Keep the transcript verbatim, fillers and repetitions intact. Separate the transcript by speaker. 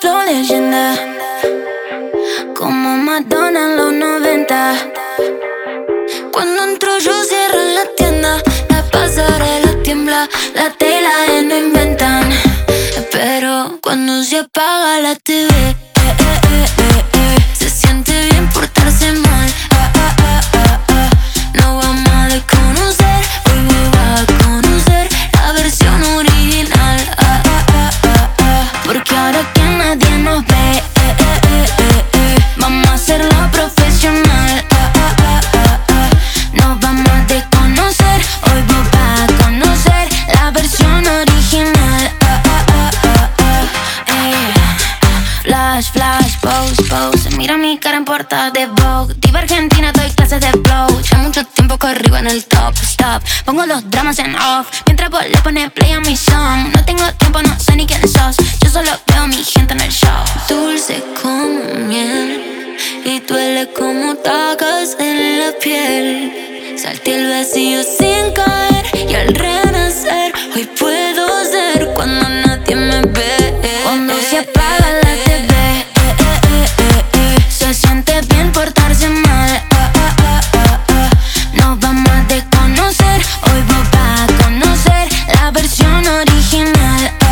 Speaker 1: flow leyenda, como Madonna en los noventa. Cuando entro yo cierran la tienda, la pasarela tiembla, la tela de no inventan. Pero cuando se apaga la T V, eh, eh, eh, eh, eh, se siente bien portarse mal. Ah, ah, ah, ah, ah. No vamos a desconocer, hoy voy a conocer la versión original. Ah, ah, ah, ah, ah. Porque ahora que nadie nos ve, eh, eh, eh, eh, eh, vamos a hacerlo profesional. Ah, ah, ah, ah, ah. Nos vamos a desconocer, hoy voy a conocer la versión original. Ah, ah, ah, ah, ah. Eh. Flash, flash, pose, pose. Mira mi cara en portada de Vogue. Diva argentina, doy clases de flow. Ya mucho tiempo que arriba en el top, stop. Pongo los dramas en off mientras vos le pones play a mi song. No tengo tiempo, no sé ni quién sos. Yo solo veo a mi gente en el show. Dulce como miel y duele como tacas en la piel. Salté el vacío sin caer y al renacer hoy puedo ser cuando nadie me ve. Cuando se apaga la T V, eh, eh, eh, eh, eh, se siente bien portarse mal. Ah, ah, ah, ah, ah. Nos vamos a desconocer, hoy voy a conocer la versión original.